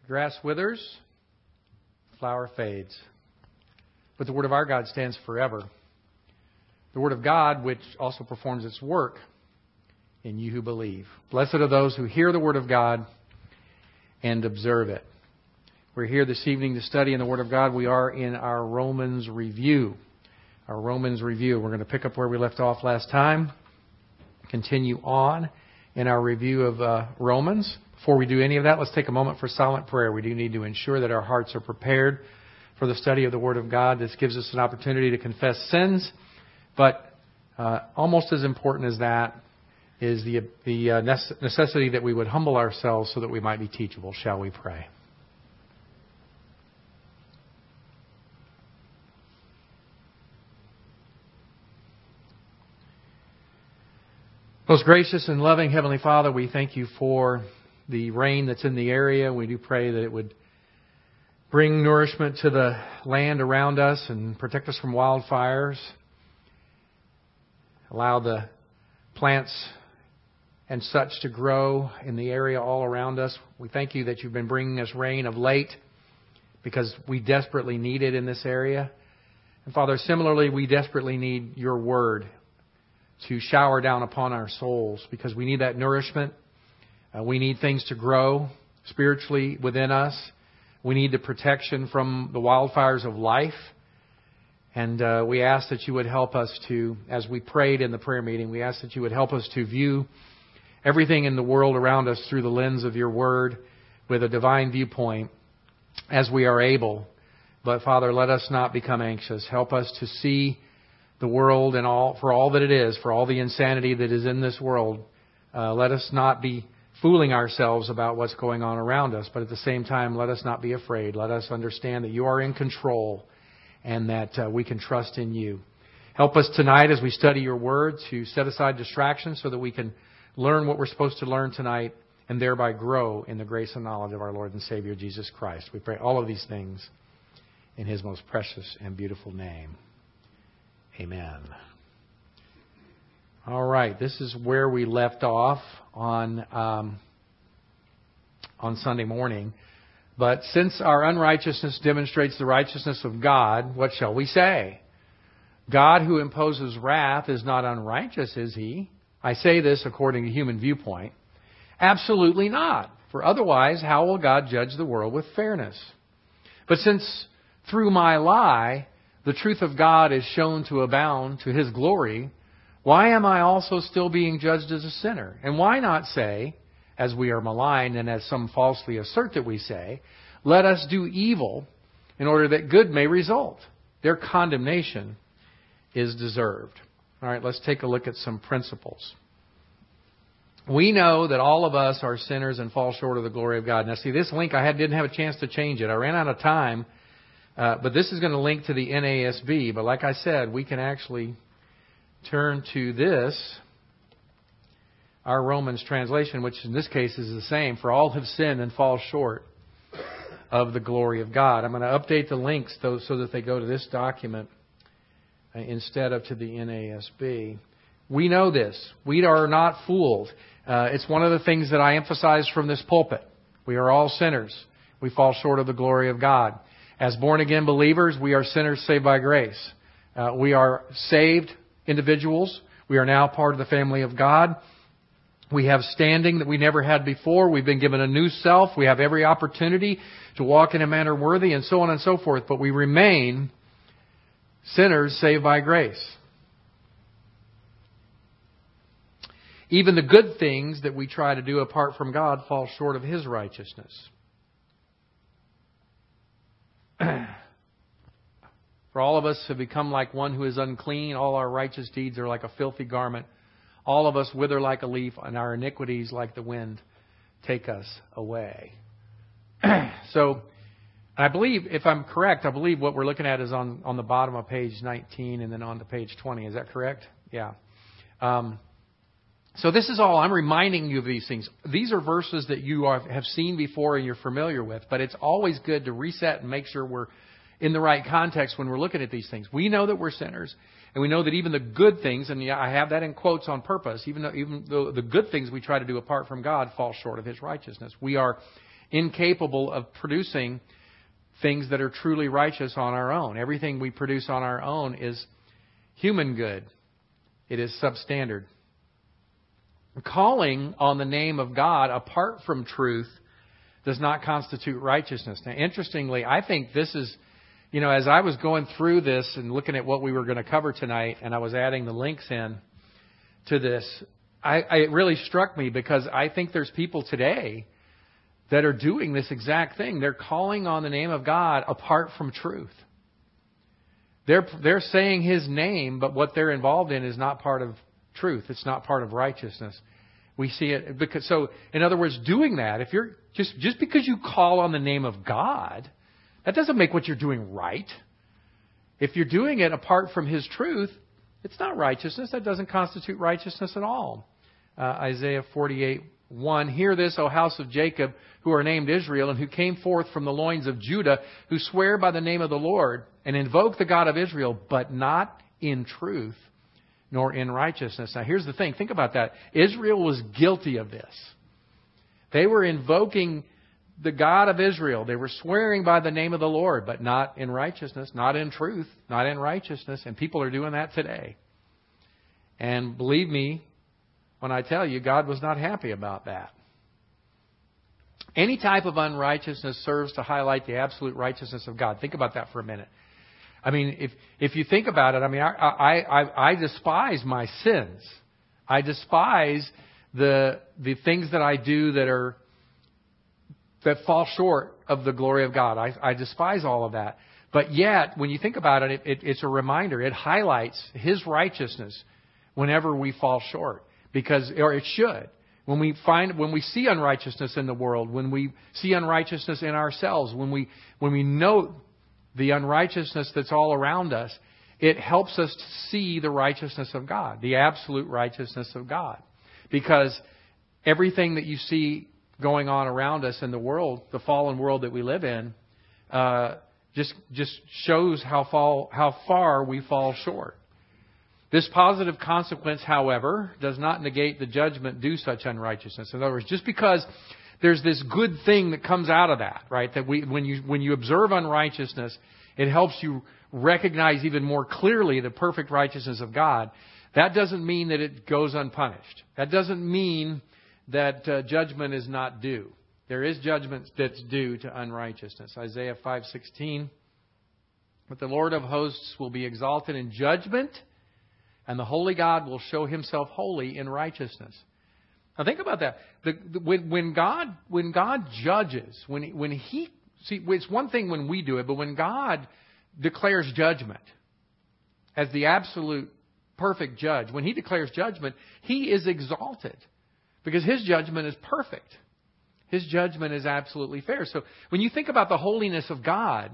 Grass withers, flower fades, but the Word of our God stands forever. The Word of God, which also performs its work in you who believe. Blessed are those who hear the Word of God and observe it. We're here this evening to study in the Word of God. We are in our Romans review. We're going to pick up where we left off last time. Continue on in our review of Romans. Before we do any of that, let's take a moment for silent prayer. We do need to ensure that our hearts are prepared for the study of the Word of God. This gives us an opportunity to confess sins. But almost as important as that is the necessity that we would humble ourselves so that we might be teachable. Shall we pray? Most gracious and loving Heavenly Father, we thank you for the rain that's in the area. We do pray that it would bring nourishment to the land around us and protect us from wildfires. Allow the plants and such to grow in the area all around us. We thank you that you've been bringing us rain of late because we desperately need it in this area. And Father, similarly, we desperately need your word to shower down upon our souls because we need that nourishment. We need things to grow spiritually within us. We need the protection from the wildfires of life. And we ask that you would help us to, as we prayed in the prayer meeting, we ask that you would help us to view everything in the world around us through the lens of your word with a divine viewpoint as we are able. But Father, let us not become anxious. Help us to see the world and for all that it is, for all the insanity that is in this world. Let us not be fooling ourselves about what's going on around us, but at the same time, let us not be afraid. Let us understand that you are in control and that we can trust in you. Help us tonight as we study your word to set aside distractions so that we can learn what we're supposed to learn tonight and thereby grow in the grace and knowledge of our Lord and Savior Jesus Christ. We pray all of these things in His most precious and beautiful name. Amen. All right, this is where we left off on Sunday morning. But since our unrighteousness demonstrates the righteousness of God, what shall we say? God who imposes wrath is not unrighteous, is He? I say this according to human viewpoint. Absolutely not. For otherwise, how will God judge the world with fairness? But since through my lie, the truth of God is shown to abound to His glory, why am I also still being judged as a sinner? And why not say, as we are maligned and as some falsely assert that we say, let us do evil in order that good may result? Their condemnation is deserved. All right, let's take a look at some principles. We know that all of us are sinners and fall short of the glory of God. Now see, this link didn't have a chance to change it. I ran out of time, but this is going to link to the NASB. But like I said, we can actually turn to this, our Romans translation, which in this case is the same. For all have sinned and fall short of the glory of God. I'm going to update the links though so that they go to this document instead of to the NASB. We know this. We are not fooled. It's one of the things that I emphasize from this pulpit. We are all sinners. We fall short of the glory of God. As born-again believers, we are sinners saved by grace. We are saved individuals. We are now part of the family of God. We have standing that we never had before. We've been given a new self. We have every opportunity to walk in a manner worthy and so on and so forth. But we remain sinners saved by grace. Even the good things that we try to do apart from God fall short of His righteousness. For all of us have become like one who is unclean. All our righteous deeds are like a filthy garment. All of us wither like a leaf, and our iniquities like the wind take us away. So, I believe, if I'm correct, I believe what we're looking at is on the bottom of page 19 and then on to page 20. Is that correct? Yeah. So this is all, I'm reminding you of these things. These are verses that you have seen before and you're familiar with, but it's always good to reset and make sure we're in the right context when we're looking at these things. We know that we're sinners, and we know that even the good things, and I have that in quotes on purpose, even though the good things we try to do apart from God fall short of His righteousness. We are incapable of producing things that are truly righteous on our own. Everything we produce on our own is human good. It is substandard. Calling on the name of God apart from truth does not constitute righteousness. Now, interestingly, I think this is, as I was going through this and looking at what we were going to cover tonight, and I was adding the links in to this, it really struck me because I think there's people today that are doing this exact thing. They're calling on the name of God apart from truth. They're saying His name, but what they're involved in is not part of truth. It's not part of righteousness. We see it because, so in other words, doing that, if you're just because you call on the name of God, that doesn't make what you're doing right. If you're doing it apart from His truth, it's not righteousness. That doesn't constitute righteousness at all. Isaiah 48:1. Hear this, O house of Jacob, who are named Israel, and who came forth from the loins of Judah, who swear by the name of the Lord, and invoke the God of Israel, but not in truth, nor in righteousness. Now here's the thing. Think about that. Israel was guilty of this. They were invoking the God of Israel. They were swearing by the name of the Lord, but not in righteousness, not in truth, not in righteousness. And people are doing that today. And believe me when I tell you, God was not happy about that. Any type of unrighteousness serves to highlight the absolute righteousness of God. Think about that for a minute. I mean, if you think about it, I mean, I despise my sins. I despise the things that I do that fall short of the glory of God. I despise all of that. But yet, when you think about it, it's a reminder. It highlights His righteousness whenever we fall short. Or it should. When we see unrighteousness in the world, when we see unrighteousness in ourselves, when we know the unrighteousness that's all around us, it helps us to see the righteousness of God, the absolute righteousness of God. Because everything that you see going on around us in the world, the fallen world that we live in, just shows how far we fall short. This positive consequence, however, does not negate the judgment due such unrighteousness. In other words, just because there's this good thing that comes out of that, right? That when you observe unrighteousness, it helps you recognize even more clearly the perfect righteousness of God. That doesn't mean that it goes unpunished. That doesn't mean that judgment is not due. There is judgment that's due to unrighteousness. Isaiah 5:16. But the Lord of hosts will be exalted in judgment, and the holy God will show Himself holy in righteousness. Now think about that. When God judges, when He see, it's one thing when we do it, but when God declares judgment as the absolute perfect judge, when He declares judgment, He is exalted because His judgment is perfect. His judgment is absolutely fair. So when you think about the holiness of God,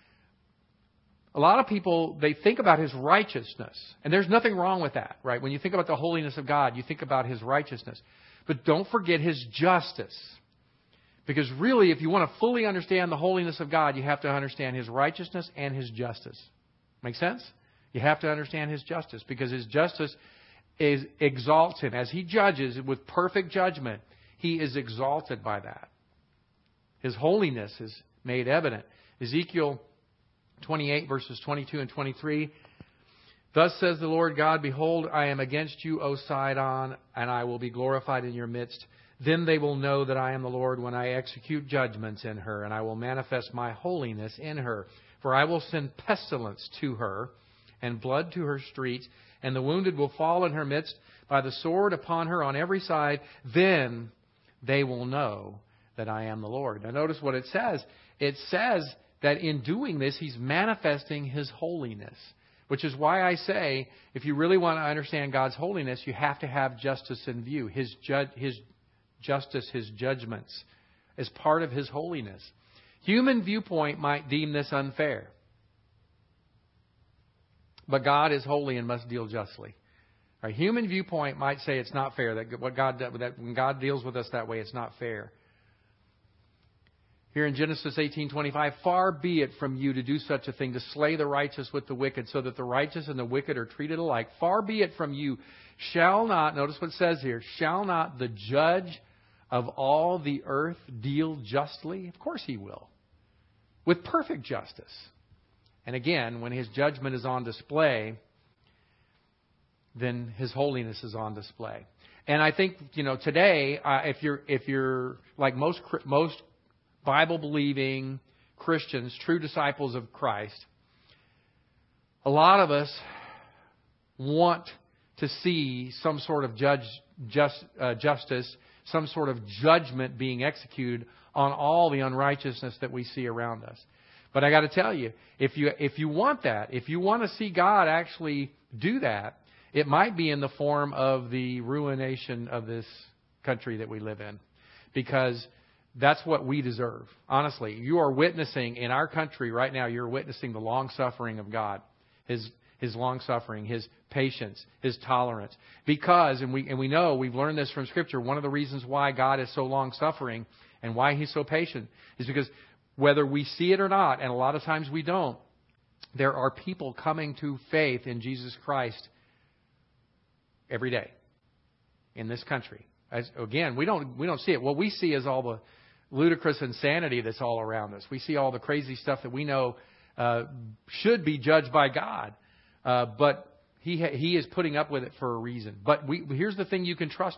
a lot of people, they think about His righteousness. And there's nothing wrong with that, right? When you think about the holiness of God, you think about His righteousness. But don't forget His justice. Because really, if you want to fully understand the holiness of God, you have to understand His righteousness and His justice. Make sense? You have to understand His justice. Because His justice exalts Him. As He judges with perfect judgment, He is exalted by that. His holiness is made evident. Ezekiel 28 verses 22 and 23. Thus says the Lord God, behold, I am against you, O Sidon, and I will be glorified in your midst. Then they will know that I am the Lord when I execute judgments in her, and I will manifest my holiness in her. For I will send pestilence to her, and blood to her streets, and the wounded will fall in her midst by the sword upon her on every side. Then they will know that I am the Lord. Now notice what it says. It says that in doing this, He's manifesting His holiness. Which is why I say, if you really want to understand God's holiness, you have to have justice in view. His justice, His judgments, as part of His holiness. Human viewpoint might deem this unfair. But God is holy and must deal justly. Our human viewpoint might say it's not fair, that when God deals with us that way, it's not fair. Here in Genesis 18:25, far be it from you to do such a thing, to slay the righteous with the wicked, so that the righteous and the wicked are treated alike. Far be it from you, shall not, notice what it says here, shall not the judge of all the earth deal justly? Of course He will. With perfect justice. And again, when His judgment is on display, then His holiness is on display. And I think, today, if you're like most Bible-believing Christians, true disciples of Christ, a lot of us want to see some sort of justice, some sort of judgment being executed on all the unrighteousness that we see around us. But I got to tell you, if you want that, if you want to see God actually do that, it might be in the form of the ruination of this country that we live in, because that's what we deserve. Honestly, you are witnessing in our country right now. You're witnessing the long suffering of God, His long suffering, His patience, His tolerance. Because, and we know, we've learned this from Scripture, one of the reasons why God is so long suffering and why He's so patient is because whether we see it or not, and a lot of times we don't, there are people coming to faith in Jesus Christ every day in this country. Again, we don't see it. What we see is all the ludicrous insanity that's all around us. We see all the crazy stuff that we know should be judged by God. But He is putting up with it for a reason. But here's the thing you can trust.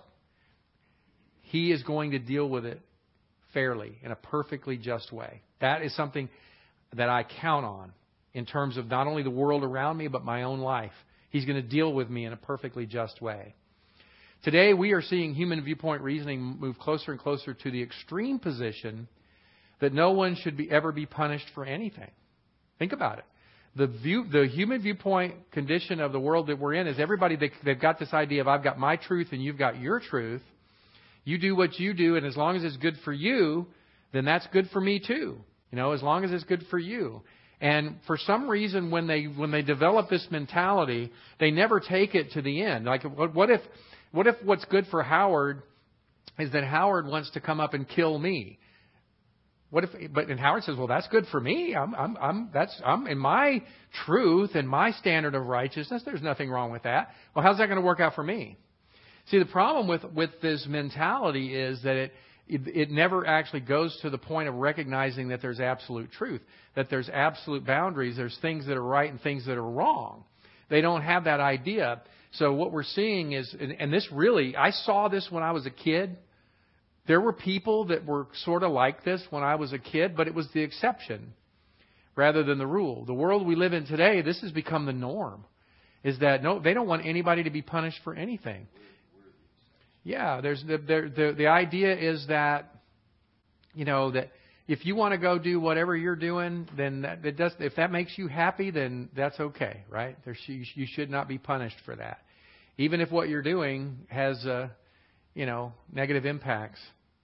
He is going to deal with it fairly, in a perfectly just way. That is something that I count on in terms of not only the world around me, but my own life. He's going to deal with me in a perfectly just way. Today, we are seeing human viewpoint reasoning move closer and closer to the extreme position that no one should ever be punished for anything. Think about it. The human viewpoint condition of the world that we're in is everybody, they've got this idea of I've got my truth and you've got your truth. You do what you do, and as long as it's good for you, then that's good for me too. As long as it's good for you. And for some reason, when they develop this mentality, they never take it to the end. Like, what if what's good for Howard is that Howard wants to come up and kill me? And Howard says, well, that's good for me. I'm in my truth and my standard of righteousness. There's nothing wrong with that. Well, how's that going to work out for me? See, the problem with this mentality is that it never actually goes to the point of recognizing that there's absolute truth, that there's absolute boundaries, there's things that are right and things that are wrong. They don't have that idea. So what we're seeing is, and this really, I saw this when I was a kid. There were people that were sort of like this when I was a kid, but it was the exception rather than the rule. The world we live in today, this has become the norm, is that no, they don't want anybody to be punished for anything. Yeah, there's the idea is that, that if you want to go do whatever you're doing, then if that makes you happy, then that's okay, right? You should not be punished for that, even if what you're doing has negative impacts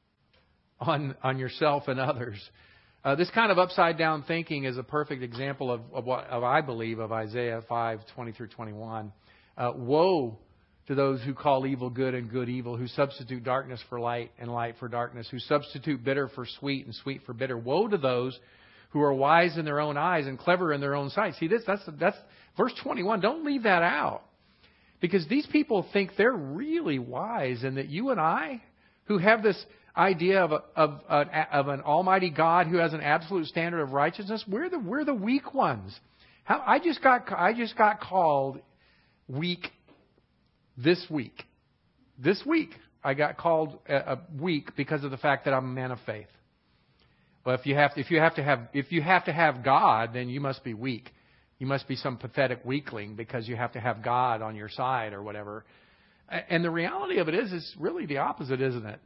on yourself and others. This kind of upside down thinking is a perfect example of what I believe of Isaiah 5:20 through 21. Woe to those who call evil good and good evil, who substitute darkness for light and light for darkness, who substitute bitter for sweet and sweet for bitter. Woe to those who are wise in their own eyes and clever in their own sight. See, that's verse 21. Don't leave that out, because these people think they're really wise, and that you and I, who have this idea of an almighty God who has an absolute standard of righteousness, we're the weak ones. I just got called weak. This week I got called weak because of the fact that I'm a man of faith. Well, if you have to have God, then you must be weak. You must be some pathetic weakling because you have to have God on your side or whatever. And the reality of it is, it's really the opposite, isn't it?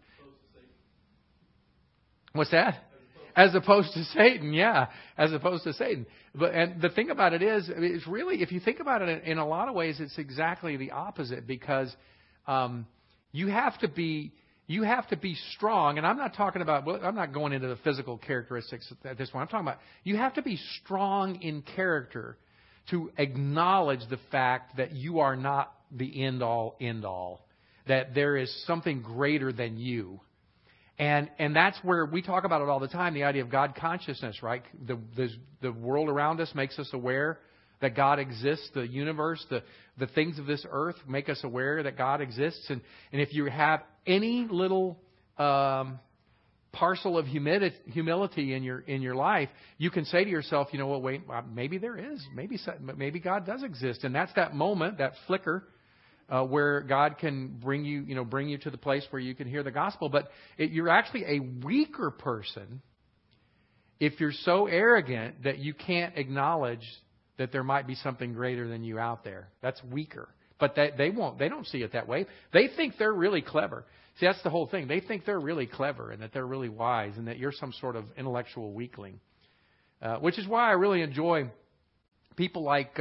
What's that? As opposed to Satan, yeah. As opposed to Satan. And the thing about it is, it's really, if you think about it in a lot of ways, it's exactly the opposite, because you have to be strong. And I'm not talking about, I'm not going into the physical characteristics at this point. I'm talking about you have to be strong in character to acknowledge the fact that you are not the end all, that there is something greater than you. And that's where we talk about it all the time, the idea of God consciousness, right? The world around us makes us aware that God exists. The universe, the things of this earth make us aware that God exists. And if you have any little parcel of humility in your life, you can say to yourself, you know what, wait, maybe there is, maybe God does exist, and that's that moment, that flicker, where God can bring you to the place where you can hear the gospel. But you're actually a weaker person if you're so arrogant that you can't acknowledge that there might be something greater than you out there. That's weaker. But they don't see it that way. They think they're really clever. See, that's the whole thing. They think they're really clever and that they're really wise and that you're some sort of intellectual weakling. Which is why I really enjoy people like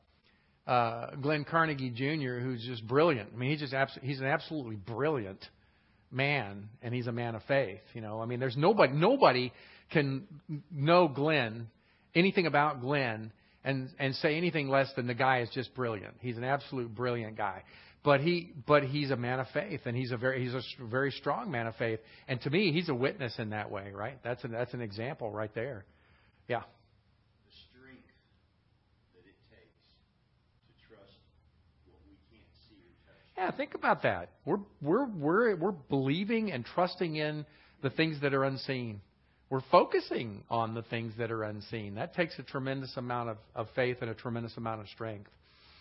Glenn Carnegie Jr., who's just brilliant. I mean, he's an absolutely brilliant man, and he's a man of faith. I mean, there's nobody can know Glenn, anything about Glenn, and say anything less than the guy is just brilliant. He's an absolute brilliant guy. But he's a man of faith, and he's a very strong man of faith. And to me, he's a witness in that way, right? That's an example right there. Yeah. The strength that it takes to trust what we can't see or touch. Yeah, think about that. We're believing and trusting in the things that are unseen. We're focusing on the things that are unseen. That takes a tremendous amount of faith and a tremendous amount of strength.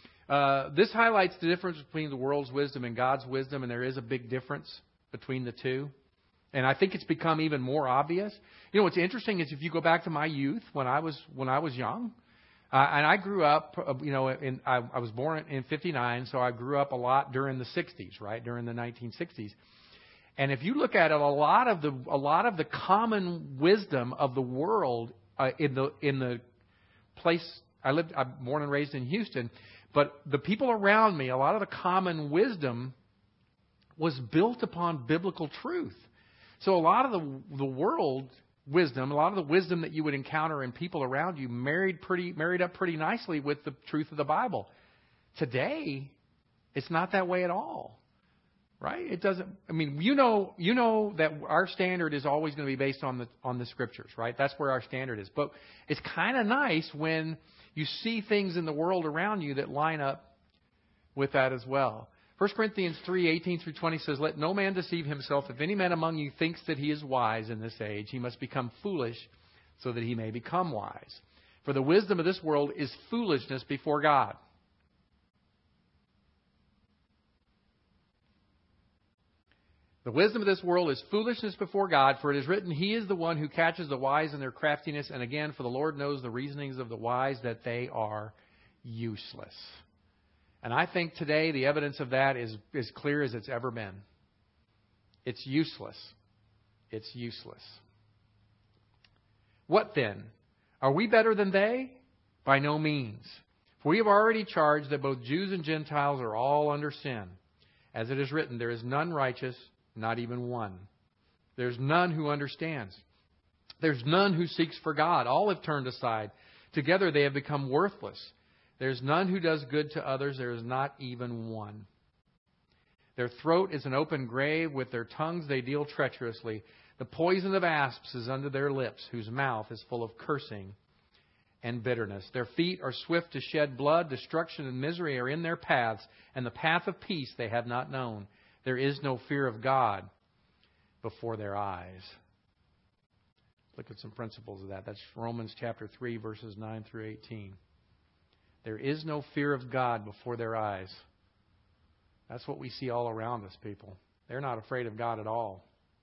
This highlights the difference between the world's wisdom and God's wisdom, and there is a big difference between the two. And I think it's become even more obvious. What's interesting is if you go back to my youth, when I was young, and I grew up, I was born in 59, so I grew up a lot during the 60s, right, during the 1960s. And if you look at it, a lot of the common wisdom of the world in the place I lived, I'm born and raised in Houston, but the people around me, a lot of the common wisdom was built upon biblical truth. So a lot of the world wisdom, a lot of the wisdom that you would encounter in people around you married up pretty nicely with the truth of the Bible. Today, it's not that way at all. Right? It doesn't. I mean, you know that our standard is always going to be based on the Scriptures, right? That's where our standard is. But it's kind of nice when you see things in the world around you that line up with that as well. 1 Corinthians 3:18-20 says, "Let no man deceive himself. If any man among you thinks that he is wise in this age, he must become foolish so that he may become wise. For the wisdom of this world is foolishness before God." The wisdom of this world is foolishness before God, for it is written, "He is the one who catches the wise in their craftiness." And again, for the Lord knows the reasonings of the wise, that they are useless. And I think today the evidence of that is as clear as it's ever been. It's useless. It's useless. What then? Are we better than they? By no means. For we have already charged that both Jews and Gentiles are all under sin. As it is written, "There is none righteous, not even one. There's none who understands. There's none who seeks for God. All have turned aside. Together they have become worthless. There's none who does good to others. There is not even one. Their throat is an open grave. With their tongues they deal treacherously. The poison of asps is under their lips, whose mouth is full of cursing and bitterness. Their feet are swift to shed blood. Destruction and misery are in their paths, and the path of peace they have not known. There is no fear of God before their eyes." Look at some principles of that. That's Romans chapter 3, verses 9-18. There is no fear of God before their eyes. That's what we see all around us, people. They're not afraid of God at all.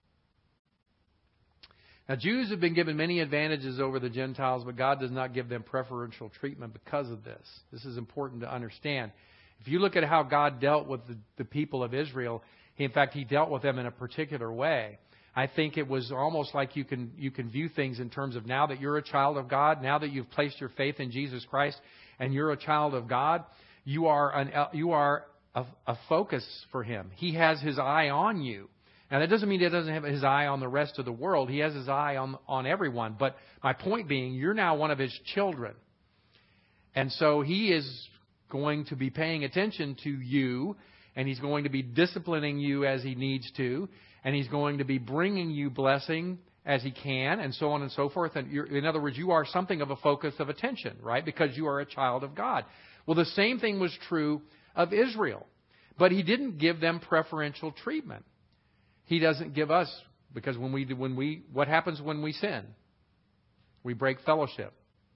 Now, Jews have been given many advantages over the Gentiles, but God does not give them preferential treatment because of this. This is important to understand. If you look at how God dealt with the people of Israel, He dealt with them in a particular way. I think it was almost like you can view things in terms of, now that you're a child of God, now that you've placed your faith in Jesus Christ and you're a child of God, you are a focus for Him. He has His eye on you. Now, that doesn't mean He doesn't have His eye on the rest of the world. He has His eye on everyone. But my point being, you're now one of His children. And so He is going to be paying attention to you, and He's going to be disciplining you as He needs to, and He's going to be bringing you blessing as He can, and so on and so forth. And in other words, you are something of a focus of attention, right? Because you are a child of God. Well, the same thing was true of Israel, but He didn't give them preferential treatment. He doesn't give us, because what happens when we sin? We break fellowship.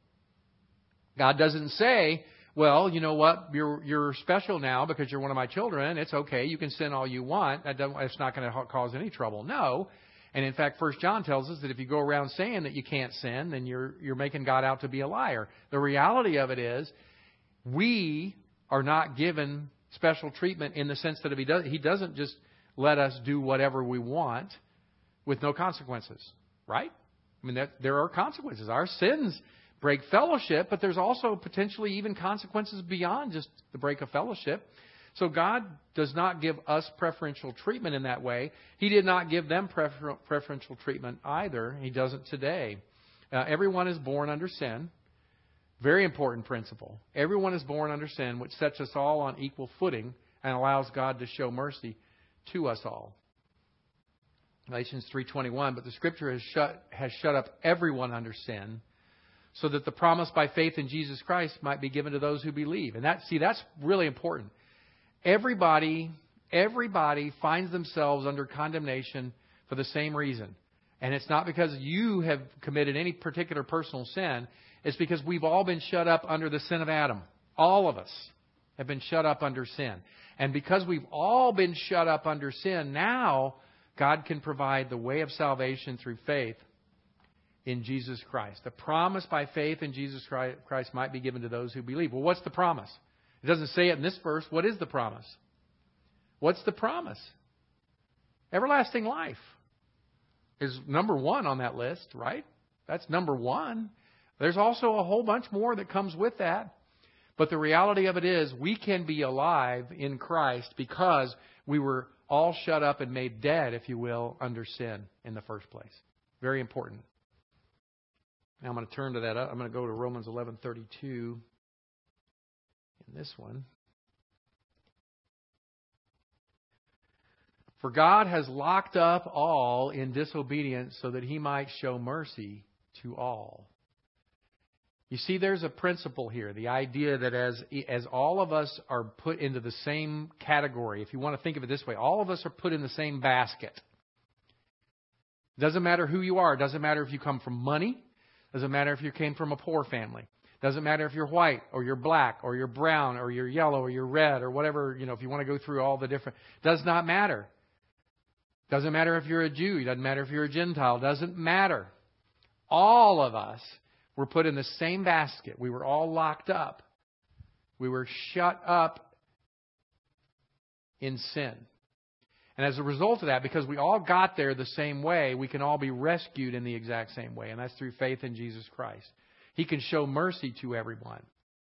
God doesn't say, well, you know what, you're special now because you're one of my children. It's okay. You can sin all you want. It's not going to cause any trouble. No. And in fact, 1 John tells us that if you go around saying that you can't sin, then you're making God out to be a liar. The reality of it is, we are not given special treatment in the sense that if He doesn't just let us do whatever we want with no consequences, right? I mean, there are consequences. Our sins break fellowship, but there's also potentially even consequences beyond just the break of fellowship. So God does not give us preferential treatment in that way. He did not give them preferential treatment either. He doesn't today. Everyone is born under sin. Very important principle. Everyone is born under sin, which sets us all on equal footing and allows God to show mercy to us all. Galatians 3:21, but the Scripture has shut up everyone under sin, so that the promise by faith in Jesus Christ might be given to those who believe. And that's really important. Everybody finds themselves under condemnation for the same reason. And it's not because you have committed any particular personal sin. It's because we've all been shut up under the sin of Adam. All of us have been shut up under sin. And because we've all been shut up under sin, now God can provide the way of salvation through faith in Jesus Christ. The promise by faith in Jesus Christ might be given to those who believe. Well, what's the promise? It doesn't say it in this verse. What is the promise? What's the promise? Everlasting life is number one on that list, right? That's number one. There's also a whole bunch more that comes with that. But the reality of it is we can be alive in Christ because we were all shut up and made dead, if you will, under sin in the first place. Very important. Now I'm going to turn to that. I'm going to go to Romans 11:32 in this one. For God has locked up all in disobedience so that He might show mercy to all. You see, there's a principle here. The idea that as all of us are put into the same category, if you want to think of it this way, all of us are put in the same basket. Doesn't matter who you are. Doesn't matter if you come from money. Doesn't matter if you came from a poor family. Doesn't matter if you're white or you're black or you're brown or you're yellow or you're red or whatever, if you want to go through all the different. Does not matter. Doesn't matter if you're a Jew. Doesn't matter if you're a Gentile. Doesn't matter. All of us were put in the same basket. We were all locked up. We were shut up in sin. And as a result of that, because we all got there the same way, we can all be rescued in the exact same way. And that's through faith in Jesus Christ. He can show mercy to everyone.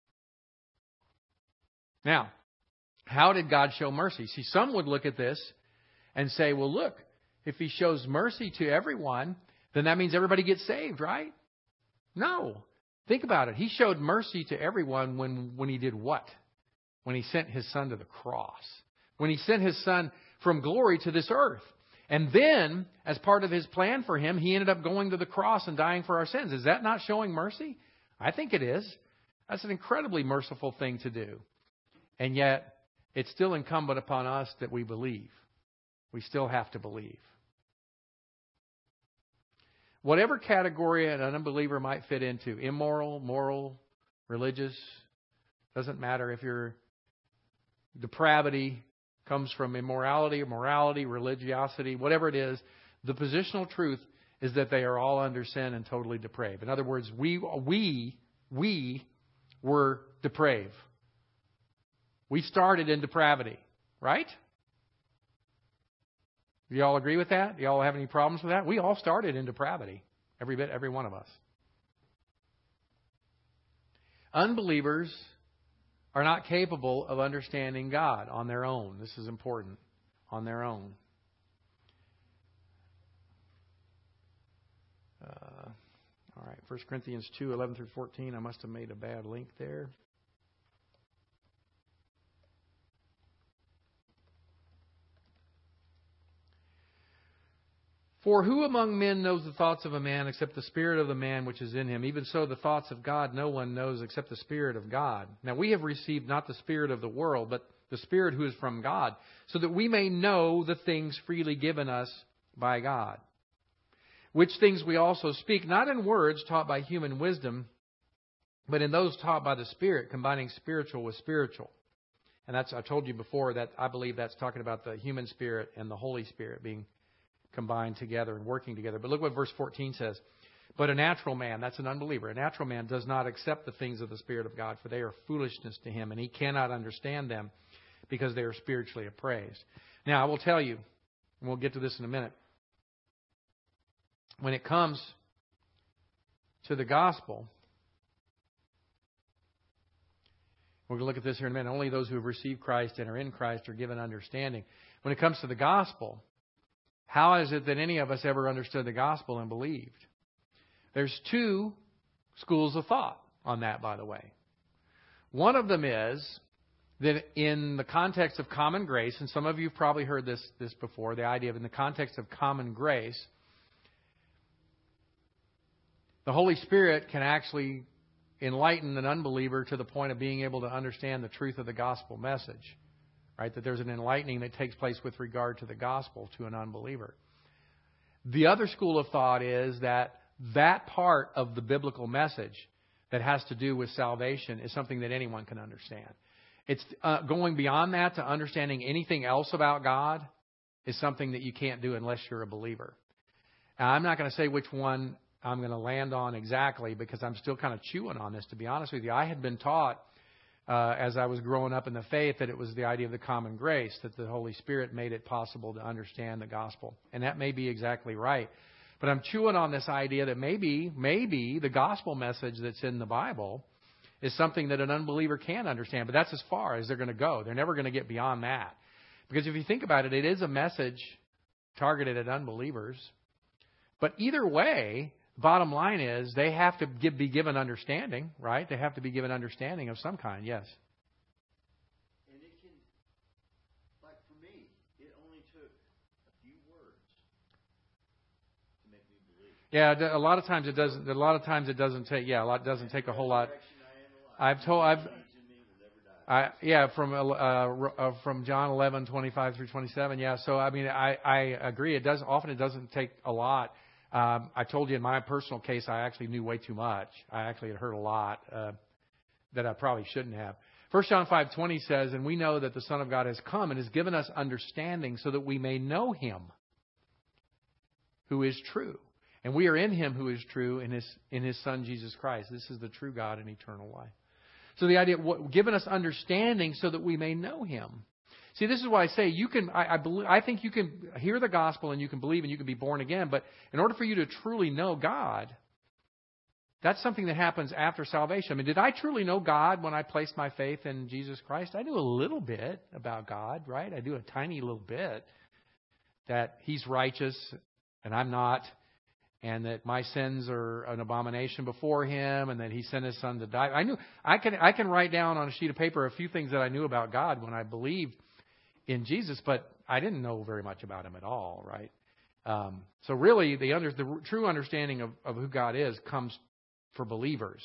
Now, how did God show mercy? See, some would look at this and say, well, look, if He shows mercy to everyone, then that means everybody gets saved, right? No. Think about it. He showed mercy to everyone when He did what? When He sent His Son to the cross. When He sent His Son from glory to this earth. And then, as part of His plan for Him, He ended up going to the cross and dying for our sins. Is that not showing mercy? I think it is. That's an incredibly merciful thing to do. And yet, it's still incumbent upon us that we believe. We still have to believe. Whatever category an unbeliever might fit into, immoral, moral, religious, doesn't matter if your depravity comes from immorality or morality, religiosity, whatever it is, the positional truth is that they are all under sin and totally depraved. In other words, we were depraved. We started in depravity, right? Do you all agree with that? Do you all have any problems with that? We all started in depravity. Every one of us. Unbelievers are not capable of understanding God on their own. This is important. On their own. All right, 1 Corinthians 2:11-14. I must have made a bad link there. For who among men knows the thoughts of a man except the spirit of the man which is in him? Even so, the thoughts of God no one knows except the Spirit of God. Now we have received not the spirit of the world, but the Spirit who is from God, so that we may know the things freely given us by God. Which things we also speak, not in words taught by human wisdom, but in those taught by the Spirit, combining spiritual with spiritual. And that's, I told you before that I believe that's talking about the human spirit and the Holy Spirit being combined together and working together. But look what verse 14 says. But a natural man, that's an unbeliever, a natural man does not accept the things of the Spirit of God, for they are foolishness to him, and he cannot understand them because they are spiritually appraised. Now, I will tell you, and we'll get to this in a minute, when it comes to the gospel, we're going to look at this here in a minute. Only those who have received Christ and are in Christ are given understanding. When it comes to the gospel, how is it that any of us ever understood the gospel and believed? There's two schools of thought on that, by the way. One of them is that in the context of common grace, and some of you have probably heard this before, the idea of in the context of common grace, the Holy Spirit can actually enlighten an unbeliever to the point of being able to understand the truth of the gospel message. Right? That there's an enlightening that takes place with regard to the gospel to an unbeliever. The other school of thought is that part of the biblical message that has to do with salvation is something that anyone can understand. It's going beyond that to understanding anything else about God is something that you can't do unless you're a believer. Now, I'm not going to say which one I'm going to land on exactly because I'm still kind of chewing on this, to be honest with you. I had been taught as I was growing up in the faith that it was the idea of the common grace, that the Holy Spirit made it possible to understand the gospel. And that may be exactly right. But I'm chewing on this idea that maybe the gospel message that's in the Bible is something that an unbeliever can understand. But that's as far as they're going to go. They're never going to get beyond that. Because if you think about it, it is a message targeted at unbelievers. But either way, bottom line is they have to be given understanding, right? They have to be given understanding of some kind, yes. And it can, like for me, it only took a few words to make me believe. Yeah, a lot of times it doesn't. A lot of times it doesn't take. Yeah, it doesn't take a whole lot. From John 11:25 through 27. Yeah, so I mean, I agree. It doesn't take a lot. I told you in my personal case, I actually knew way too much. I actually had heard a lot that I probably shouldn't have. 1 John 5:20 says, "And we know that the Son of God has come and has given us understanding so that we may know Him who is true. And we are in Him who is true in His Son, Jesus Christ. This is the true God and eternal life." So the idea of giving us understanding so that we may know Him. See, this is why I say you can. I think you can hear the gospel and you can believe and you can be born again. But in order for you to truly know God, that's something that happens after salvation. I mean, did I truly know God when I placed my faith in Jesus Christ? I knew a little bit about God, right? I do a tiny little bit that He's righteous and I'm not, and that my sins are an abomination before Him, and that He sent His Son to die. I knew I can write down on a sheet of paper a few things that I knew about God when I believed in Jesus, but I didn't know very much about Him at all, right? So really, the true understanding of who God is comes for believers.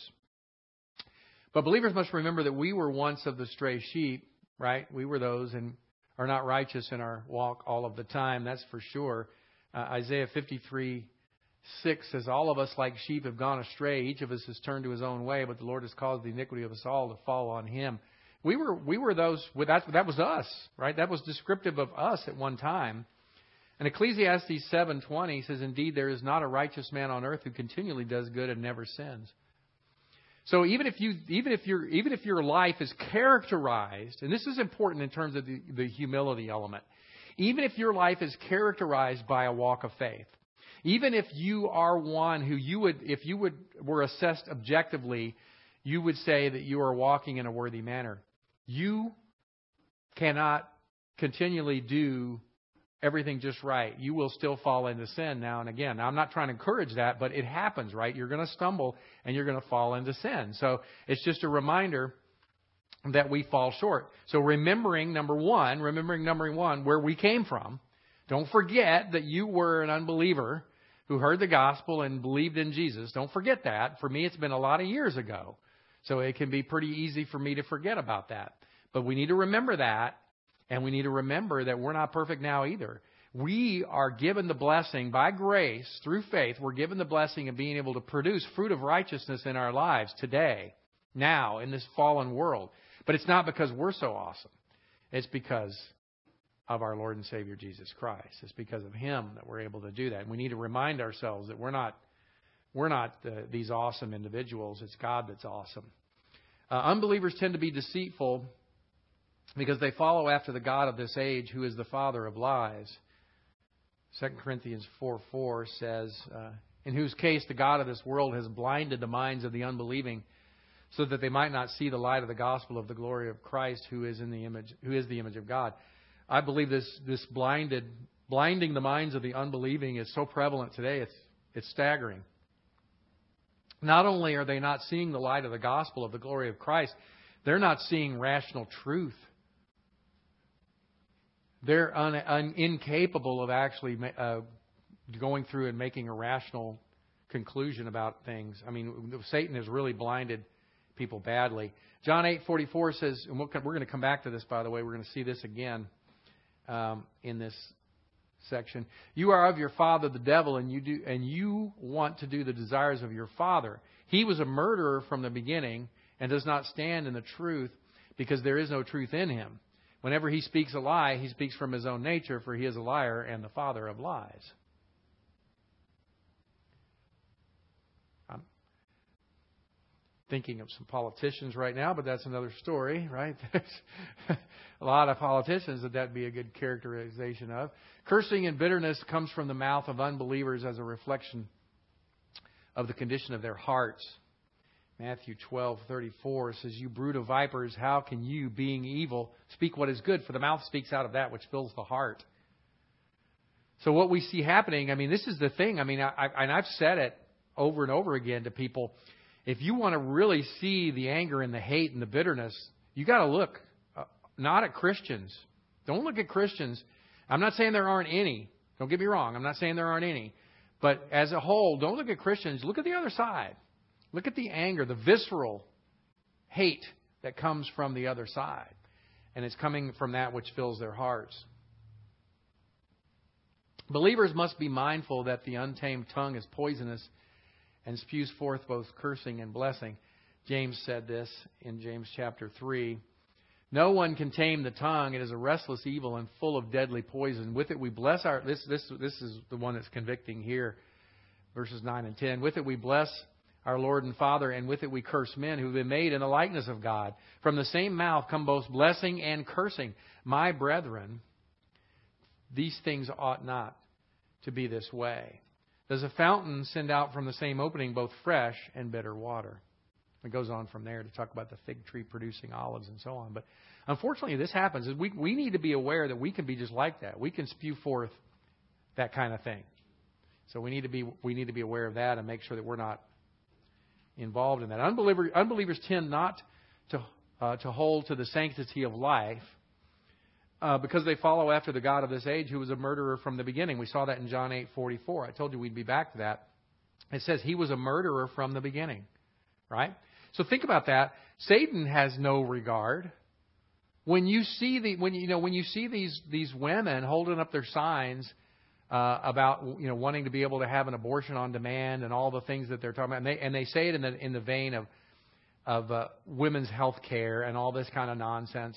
But believers must remember that we were once of the stray sheep, right? We were those and are not righteous in our walk all of the time, that's for sure. Isaiah 53:6 says, "All of us like sheep have gone astray. Each of us has turned to his own way, but the Lord has caused the iniquity of us all to fall on Him." We were those. That was us, right? That was descriptive of us at one time. And Ecclesiastes 7:20 says, "Indeed, there is not a righteous man on earth who continually does good and never sins." So even if your life is characterized, and this is important in terms of the humility element, even if your life is characterized by a walk of faith, even if you are one who were assessed objectively, you would say that you are walking in a worthy manner. You cannot continually do everything just right. You will still fall into sin now and again. Now, I'm not trying to encourage that, but it happens, right? You're going to stumble and you're going to fall into sin. So it's just a reminder that we fall short. So remembering number one, where we came from. Don't forget that you were an unbeliever who heard the gospel and believed in Jesus. Don't forget that. For me, it's been a lot of years ago. So it can be pretty easy for me to forget about that. But we need to remember that, and we need to remember that we're not perfect now either. We are given the blessing by grace, through faith, we're given the blessing of being able to produce fruit of righteousness in our lives today, now, in this fallen world. But it's not because we're so awesome. It's because of our Lord and Savior Jesus Christ. It's because of Him that we're able to do that. And we need to remind ourselves that we're not these awesome individuals. It's God that's awesome. Unbelievers tend to be deceitful because they follow after the God of this age, who is the father of lies. 2 Corinthians 4:4 says, in whose case the God of this world has blinded the minds of the unbelieving, so that they might not see the light of the gospel of the glory of Christ, who is the image of God. I believe this blinding the minds of the unbelieving is so prevalent today, it's staggering. Not only are they not seeing the light of the gospel of the glory of Christ, they're not seeing rational truth. They're incapable of actually going through and making a rational conclusion about things. I mean, Satan has really blinded people badly. John 8:44 says, and we're going to come back to this, by the way. We're going to see this again in this section. You are of your father the devil, and you want to do the desires of your father. He was a murderer from the beginning and does not stand in the truth, because there is no truth in him. Whenever he speaks a lie, he speaks from his own nature, for he is a liar and the father of lies. I'm thinking of some politicians right now, but that's another story, right? There's a lot of politicians that'd be a good characterization of. Cursing and bitterness comes from the mouth of unbelievers as a reflection of the condition of their hearts. Matthew 12:34 says, you brood of vipers, how can you, being evil, speak what is good? For the mouth speaks out of that which fills the heart. So what we see happening, I mean, this is the thing. I mean, I've said it over and over again to people. If you want to really see the anger and the hate and the bitterness, you got to look not at Christians. Don't look at Christians. I'm not saying there aren't any. Don't get me wrong. I'm not saying there aren't any. But as a whole, don't look at Christians. Look at the other side. Look at the anger, the visceral hate that comes from the other side. And it's coming from that which fills their hearts. Believers must be mindful that the untamed tongue is poisonous and spews forth both cursing and blessing. James said this in James chapter 3. No one can tame the tongue. It is a restless evil and full of deadly poison. With it we bless our... This is the one that's convicting here. Verses 9 and 10. With it we bless our Lord and Father, and with it we curse men who have been made in the likeness of God. From the same mouth come both blessing and cursing. My brethren, these things ought not to be this way. Does a fountain send out from the same opening both fresh and bitter water? It goes on from there to talk about the fig tree producing olives and so on. But unfortunately, this happens. We need to be aware that we can be just like that. We can spew forth that kind of thing. So we need to be aware of that and make sure that we're not involved in that. Unbelievers tend not to hold to the sanctity of life because they follow after the God of this age, who was a murderer from the beginning. We saw that in John 8:44. I told you we'd be back to that. It says he was a murderer from the beginning, right? So think about that. Satan has no regard. When you see these women holding up their signs about wanting to be able to have an abortion on demand and all the things that they're talking about, and they say it in the vein of women's health care and all this kind of nonsense.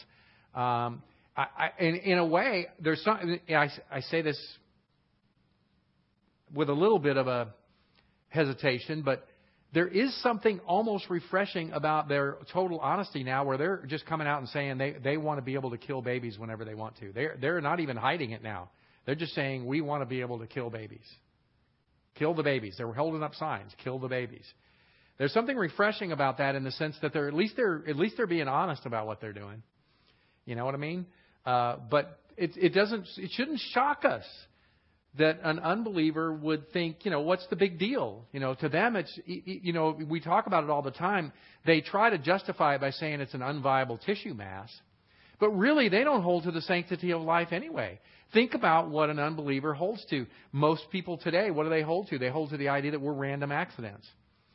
In a way, there's some. I say this with a little bit of a hesitation, but there is something almost refreshing about their total honesty now, where they're just coming out and saying they want to be able to kill babies whenever they want to. They're not even hiding it now. They're just saying, we want to be able to kill babies. Kill the babies. They're holding up signs. Kill the babies. There's something refreshing about that, in the sense that they're at least being honest about what they're doing. You know what I mean? But it shouldn't shock us that an unbeliever would think, what's the big deal? To them, it's, we talk about it all the time. They try to justify it by saying it's an unviable tissue mass. But really, they don't hold to the sanctity of life anyway. Think about what an unbeliever holds to. Most people today, what do they hold to? They hold to the idea that we're random accidents.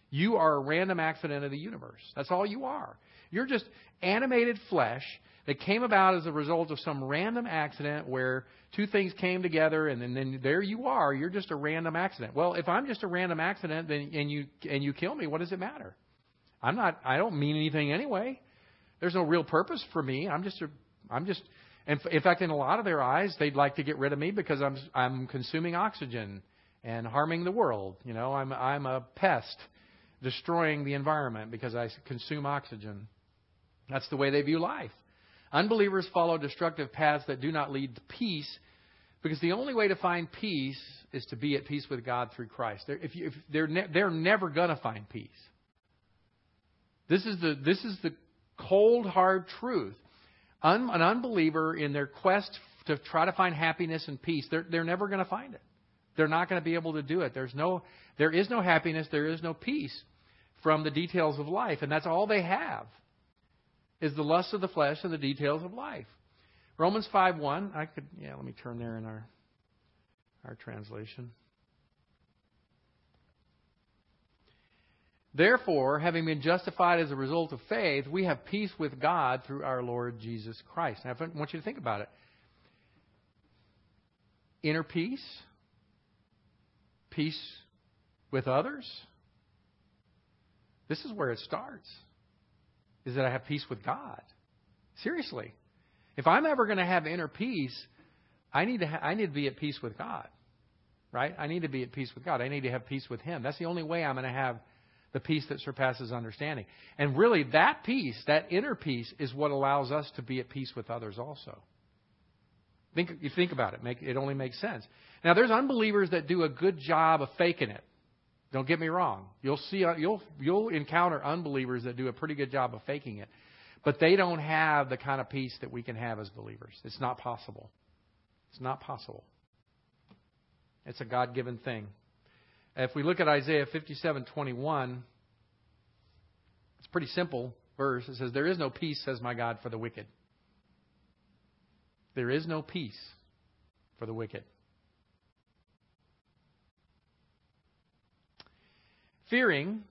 You are a random accident of the universe. That's all you are. You're just animated flesh that came about as a result of some random accident where two things came together, and then there you are. You're just a random accident. Well, if I'm just a random accident, then and you kill me, what does it matter? I don't mean anything anyway. There's no real purpose for me. I'm just. And in fact, in a lot of their eyes, they'd like to get rid of me because I'm consuming oxygen and harming the world. You know, I'm a pest, destroying the environment because I consume oxygen. That's the way they view life. Unbelievers follow destructive paths that do not lead to peace, because the only way to find peace is to be at peace with God through Christ. They're never going to find peace. This is the cold, hard truth. An unbeliever, in their quest to try to find happiness and peace, they're never going to find it. They're not going to be able to do it. There is no happiness, there is no peace from the details of life, and that's all they have, is the lust of the flesh and the details of life. Romans 5:1. Let me turn there in our translation. Therefore, having been justified as a result of faith, we have peace with God through our Lord Jesus Christ. Now, I want you to think about it. Inner peace, peace with others. This is where it starts, is that I have peace with God. Seriously. If I'm ever going to have inner peace, I need to be at peace with God. Right? I need to be at peace with God. I need to have peace with Him. That's the only way I'm going to have the peace that surpasses understanding. And really, that peace, that inner peace, is what allows us to be at peace with others also. You think about it. It only makes sense. Now, there's unbelievers that do a good job of faking it. Don't get me wrong. You'll encounter unbelievers that do a pretty good job of faking it. But they don't have the kind of peace that we can have as believers. It's not possible. It's not possible. It's a God-given thing. If we look at Isaiah 57:21, it's a pretty simple verse. It says, "There is no peace, says my God, for the wicked." There is no peace for the wicked. Fearing,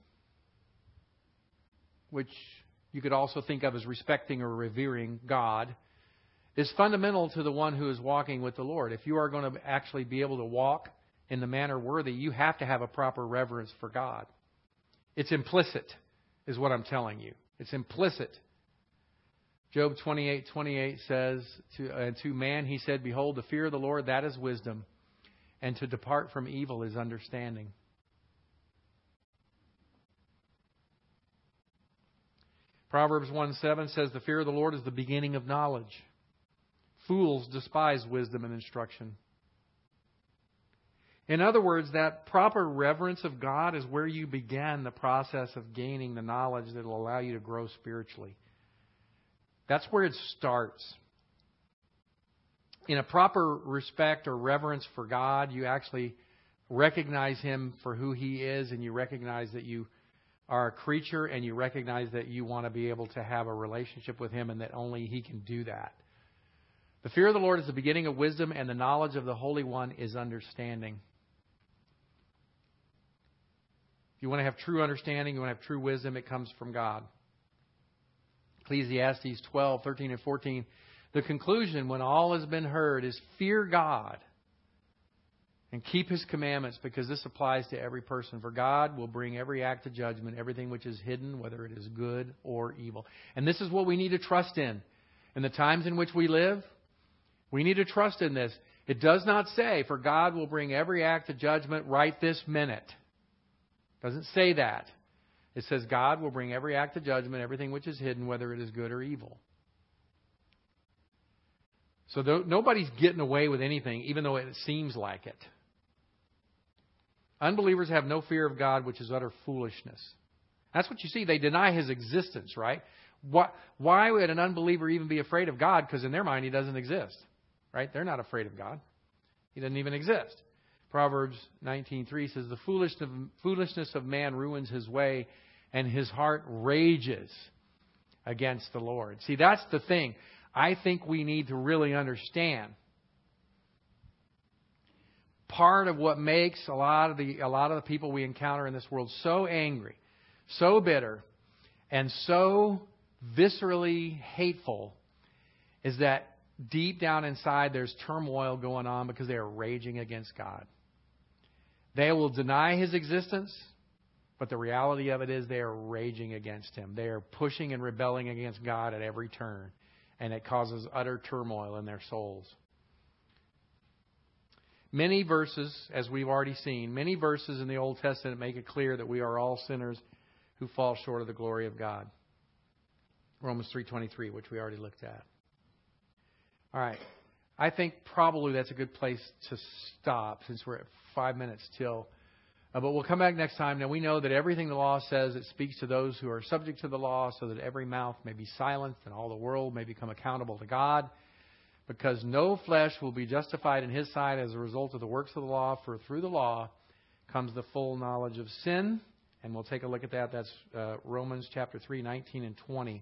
which you could also think of as respecting or revering God, is fundamental to the one who is walking with the Lord. If you are going to actually be able to walk in the manner worthy, you have to have a proper reverence for God. It's implicit, is what I'm telling you. It's implicit. Job 28:28 says, to man he said, "Behold, the fear of the Lord, that is wisdom, and to depart from evil is understanding." Proverbs 1:7 says, "The fear of the Lord is the beginning of knowledge. Fools despise wisdom and instruction." In other words, that proper reverence of God is where you begin the process of gaining the knowledge that will allow you to grow spiritually. That's where it starts. In a proper respect or reverence for God, you actually recognize Him for who He is, and you recognize that you are a creature, and you recognize that you want to be able to have a relationship with Him, and that only He can do that. The fear of the Lord is the beginning of wisdom, and the knowledge of the Holy One is understanding. If you want to have true understanding, you want to have true wisdom, it comes from God. Ecclesiastes 12:13 and 14. The conclusion, when all has been heard, is fear God and keep His commandments, because this applies to every person. For God will bring every act to judgment, everything which is hidden, whether it is good or evil. And this is what we need to trust in. In the times in which we live, we need to trust in this. It does not say, for God will bring every act to judgment right this minute. It doesn't say that. It says God will bring every act to judgment, everything which is hidden, whether it is good or evil. So nobody's getting away with anything, even though it seems like it. Unbelievers have no fear of God, which is utter foolishness. That's what you see. They deny His existence, right? Why would an unbeliever even be afraid of God? Because in their mind, He doesn't exist, right? They're not afraid of God. He doesn't even exist. Proverbs 19:3 says, "The foolishness of man ruins his way, and his heart rages against the Lord." See, that's the thing I think we need to really understand. Part of what makes a lot of the people we encounter in this world so angry, so bitter, and so viscerally hateful is that deep down inside there's turmoil going on because they are raging against God. They will deny His existence, but the reality of it is they are raging against Him. They are pushing and rebelling against God at every turn, and it causes utter turmoil in their souls. Many verses, as we've already seen, many verses in the Old Testament make it clear that we are all sinners who fall short of the glory of God. Romans 3:23, which we already looked at. All right. I think probably that's a good place to stop since we're at 5 minutes till. But we'll come back next time. Now we know that everything the law says, it speaks to those who are subject to the law, so that every mouth may be silenced and all the world may become accountable to God. Because no flesh will be justified in His sight as a result of the works of the law, for through the law comes the full knowledge of sin. And we'll take a look at that. That's Romans chapter 3, 19 and 20.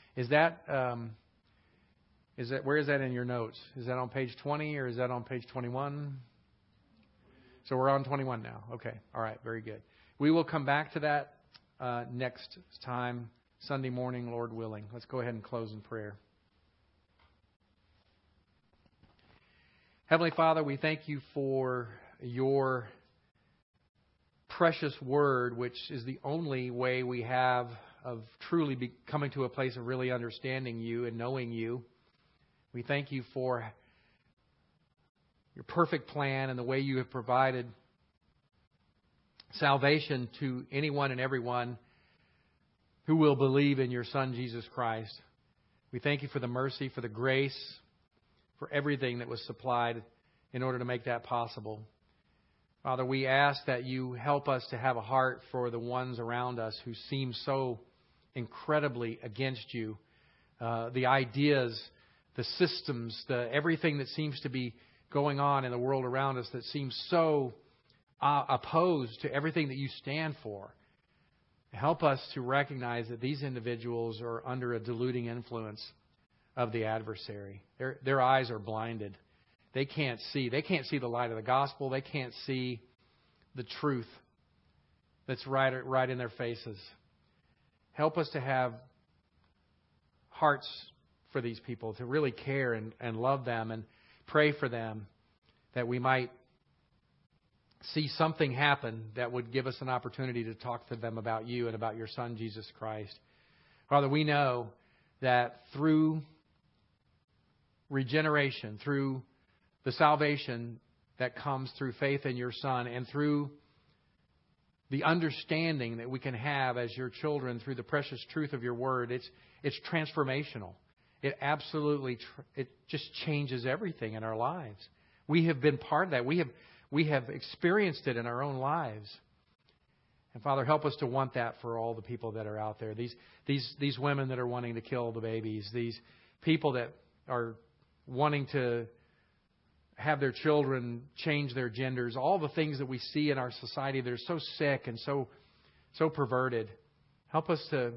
Where is that in your notes? Is that on page 20 or is that on page 21? So we're on 21 now. Okay. All right. Very good. We will come back to that next time, Sunday morning, Lord willing. Let's go ahead and close in prayer. Heavenly Father, we thank You for Your precious Word, which is the only way we have of truly coming to a place of really understanding You and knowing You. We thank You for Your perfect plan and the way You have provided salvation to anyone and everyone who will believe in Your Son, Jesus Christ. We thank You for the mercy, for the grace, for everything that was supplied in order to make that possible. Father, we ask that You help us to have a heart for the ones around us who seem so incredibly against You. The ideas, the systems, everything that seems to be going on in the world around us that seems so opposed to everything that You stand for. Help us to recognize that these individuals are under a deluding influence of the adversary. Their eyes are blinded. They can't see. They can't see the light of the gospel. They can't see the truth that's right in their faces. Help us to have hearts for these people, to really care and love them and pray for them, that we might see something happen that would give us an opportunity to talk to them about You and about Your Son, Jesus Christ. Father, we know that through regeneration, through the salvation that comes through faith in Your Son, and through the understanding that we can have as Your children through the precious truth of Your Word, it's transformational. It absolutely it just changes everything in our lives. We have been part of that. We have experienced it in our own lives. And Father, help us to want that for all the people that are out there. These women that are wanting to kill the babies, these people that are wanting to have their children change their genders, all the things that we see in our society that are so sick and so perverted. Help us to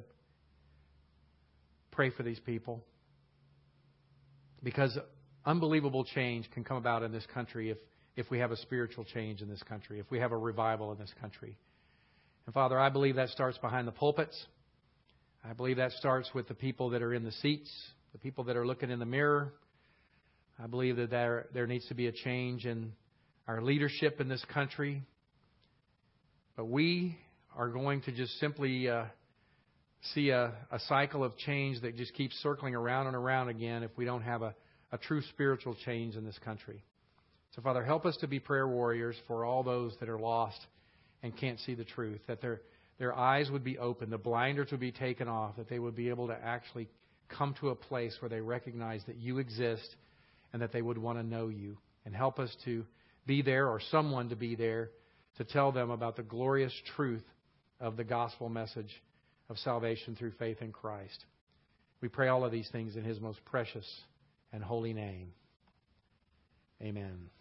pray for these people. Because unbelievable change can come about in this country if we have a spiritual change in this country, if we have a revival in this country. And Father, I believe that starts behind the pulpits. I believe that starts with the people that are in the seats, the people that are looking in the mirror. I believe that there needs to be a change in our leadership in this country. But we are going to just simply see a cycle of change that just keeps circling around and around again if we don't have a true spiritual change in this country. So, Father, help us to be prayer warriors for all those that are lost and can't see the truth, that their eyes would be open, the blinders would be taken off, that they would be able to actually come to a place where they recognize that You exist and that they would want to know You. And help us to be there, or someone to be there, to tell them about the glorious truth of the gospel message of salvation through faith in Christ. We pray all of these things in His most precious and holy name. Amen.